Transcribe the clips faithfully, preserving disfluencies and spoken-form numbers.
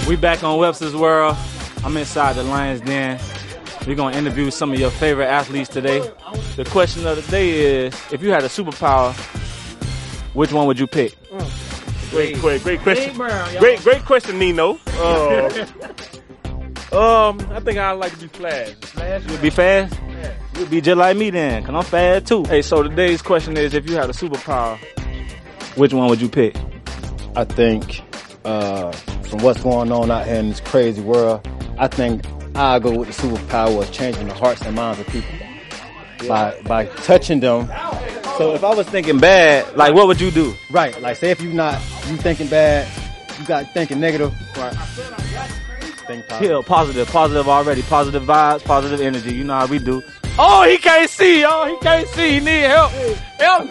We back on Webster's World. I'm inside the Lions Den. We're going to interview some of your favorite athletes today. The question of the day is, if you had a superpower, which one would you pick? Great, great, great question. Great, great question, Nino. Uh, um, I think I'd like to be Flash. Flash? You'd be fast? Yeah. You'd be just like me then, because I'm fast too. Hey, so today's question is, if you had a superpower, which one would you pick? I think uh, from what's going on out here in this crazy world, I think I'll go with the superpower of changing the hearts and minds of people by by touching them. So if I was thinking bad, like what would you do? Right, like say if you not you thinking bad, you got thinking negative. Right. Think positive. Yeah, positive, positive already, positive vibes, positive energy. You know how we do. Oh, he can't see, y'all. He can't see. He need help. Help.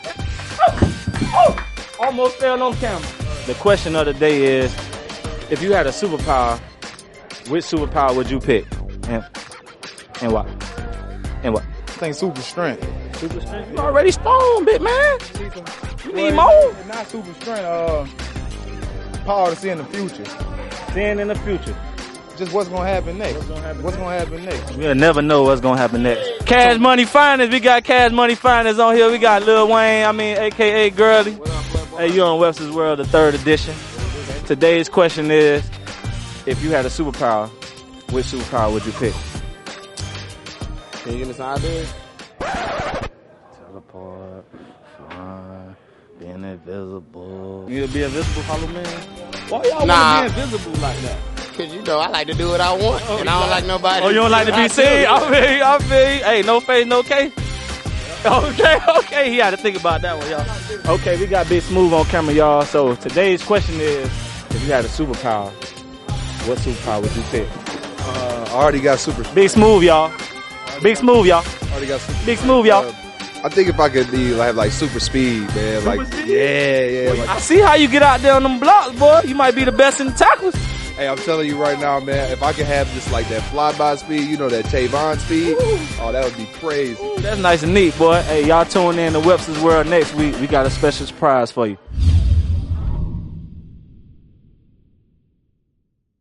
Oh, almost fell on camera. The question of the day is, if you had a superpower, which superpower would you pick? And, and why? And what? I think super strength. Super strength? You already strong, big man. You need well, more? Not super strength. Uh, power to see in the future. Seeing in the future. Just what's gonna happen next. What's gonna happen, what's gonna happen next? We'll never know what's gonna happen next. Cash Money Finance. We got Cash Money Finance on here. We got Lil Wayne. I mean, A K A Girly. Hey, you on Webster's World, the third edition. Today's question is, if you had a superpower, which superpower would you pick? Can you give me some ideas? Teleport, fly, being invisible. You gonna be invisible, Hollow Man? Why y'all nah. wanna be invisible like that? Cause you know I like to do what I want, oh, and I don't like nobody. Oh, you don't like to be seen? I feel, I feel. Hey, no face, no case. Okay, okay. He had to think about that one, y'all. Okay, we got Big Smooth on camera, y'all. So today's question is, if you had a superpower, what superpower would you pick? Uh, I already got super. Big Smooth, y'all. Big Smooth, y'all. Already got super. Big Smooth, y'all. Uh, I think if I could be like like super speed, man. Like super speed? yeah, yeah. Like, I see how you get out there on them blocks, boy. You might be the best in the tackles. Hey, I'm telling you right now, man, if I could have just like that flyby speed, you know, that Tavon speed, Ooh. oh, that would be crazy. Ooh, that's nice and neat, boy. Hey, y'all tune in to Webster's World next week. We got a special surprise for you.